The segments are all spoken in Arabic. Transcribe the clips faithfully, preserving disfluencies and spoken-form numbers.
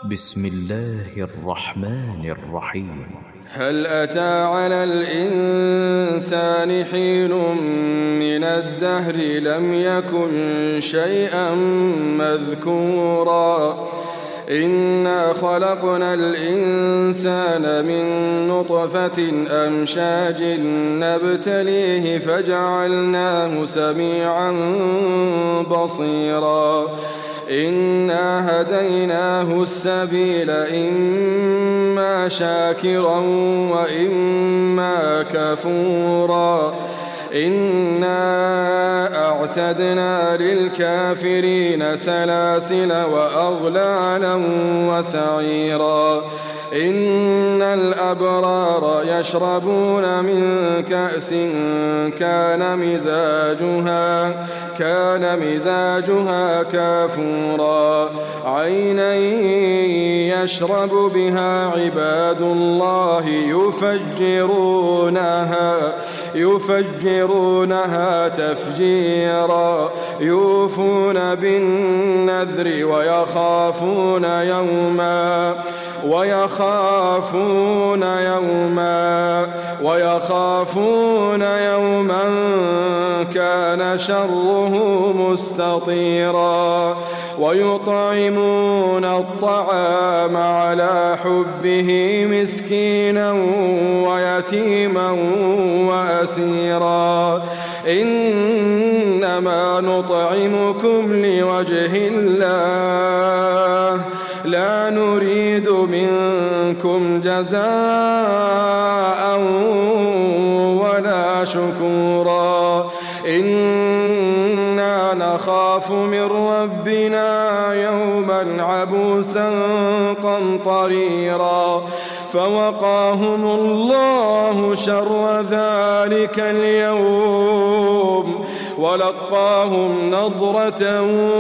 بسم الله الرحمن الرحيم. هل أتى على الإنسان حين من الدهر لم يكن شيئا مذكورا إنا خلقنا الإنسان من نطفة أمشاج نبتليه فجعلناه سميعا بصيرا إنا هديناه السبيل إما شاكرا وإما كفورا إنا أعتدنا للكافرين سلاسل وأغلالا وسعيرا إن الأبرار يشربون من كأس كان مزاجها كان مزاجها كافورا عينا يشرب بها عباد الله يفجرونها يفجرونها تفجيرا يوفون بالنذر ويخافون يوما ويخافون يوما ويخافون يوما كان شره مستطيرا ويطعمون الطعام على حبه مسكينا ويتيما وأسيرا إنما نطعمكم لوجه الله لا نريد منكم جزاء ولا شكورا إنا نخاف من ربنا يوما عبوسا قمطريرا فوقاهم الله شر ذلك اليوم ولقاهم نضرة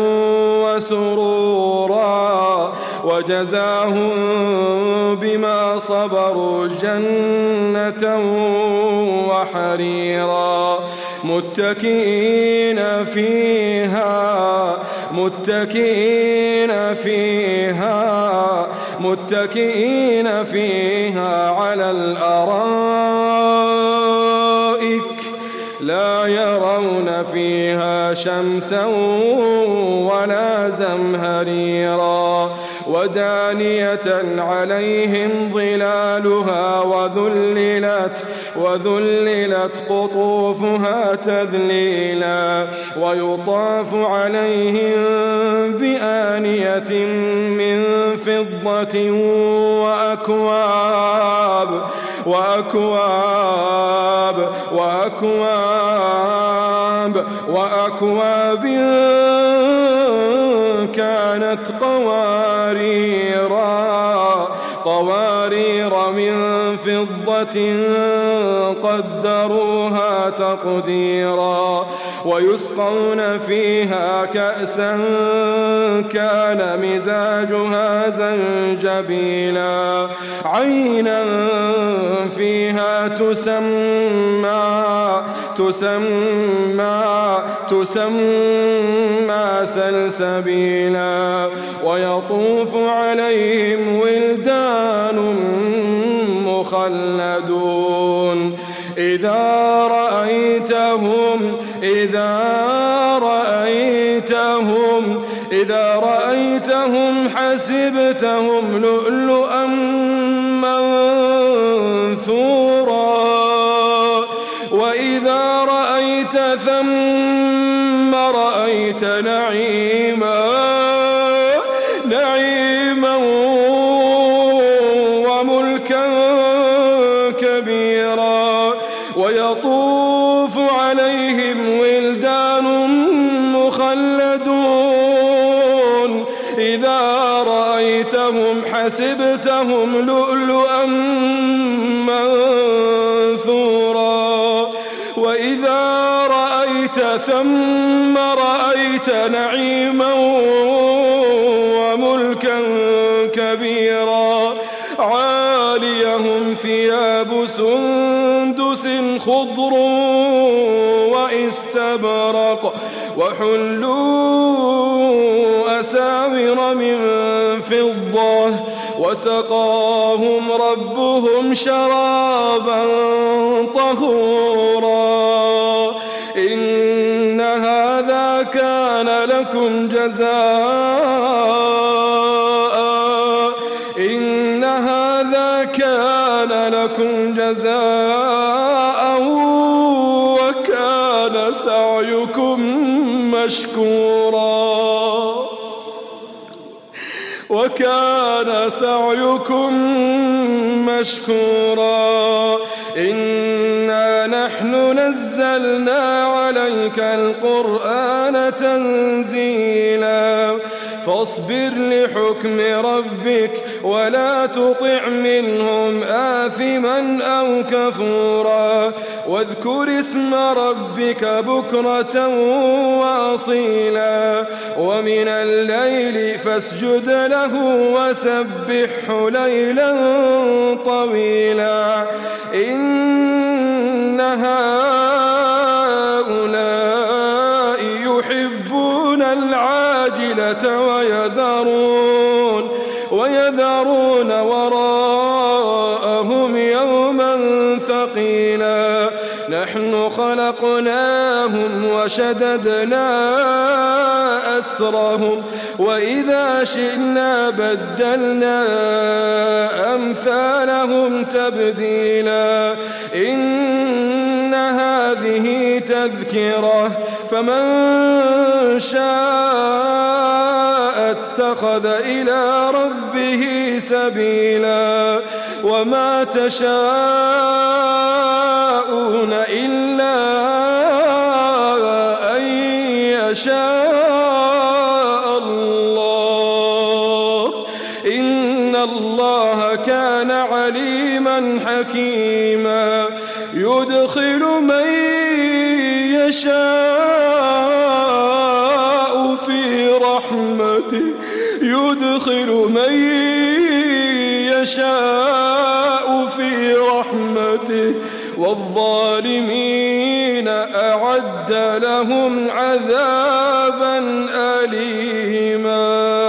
وسرورا وجزاهم بما صبروا جنة وحريرا متكئين فيها متكئين فيها متكئين فيها على الأرائك لا يرون فيها شمسا ولا زمهريرا ودانية عليهم ظلالها وذللت وذللت قطوفها تذليلا ويطاف عليهم بآنية من فضة وأكواب وأكواب وأكواب وأكواب كانت قواريرا قوارير من فضة قدروها تقديرا ويسقون فيها كأسا كان مزاجها زنجبيلا عينا فيها تسمى تسمى تسمى سلسبيلا ويطوف عليهم ولدان مخلدون إذا رأيتهم إذا رأيتهم إذا رأيتهم حسبتهم لؤلؤا منثورا وإذا رأيت ثم رأيت نعيما نعيما وملكا كبيرا ويطوف عليهم ولدان مخلدون إذا رأيتهم حسبتهم لؤلؤا منثورا وإذا رأيت ثم رأيت نعيما وملكا كبيرا عاليهم ثياب سندس خضر وإستبرق وحلوا وأساور من فضة وسقاهم ربهم شرابا طهورا إن هذا كان لكم جزاء إن هذا كان لكم جزاء وكان سعيكم مشكورا وكان سعيكم مشكورا إنا نحن نزلنا عليك القرآن تنزيلا فاصبر لحكم ربك ولا تطع منهم آثما أو كفورا واذكر اسم ربك بكرة وأصيلا ومن الليل فاسجد له وسبحه ليلا طويلا إن هؤلاء يحبون العاجلة ويذرون ويذرون وراءهم يوما ثقيلا نحن خلقناهم وشددنا أسرهم وإذا شئنا بدلنا أمثالهم تبديلا إن هذه تذكرة فمن شاء اتخذ إلى ربه سبيلا وما تشاءون إلا أن يشاء الله إن الله كان عليما حكيما يدخل من يشاء في رحمته يدخل من يشاء في رحمته والظالمين أعد لهم عذابا أليما.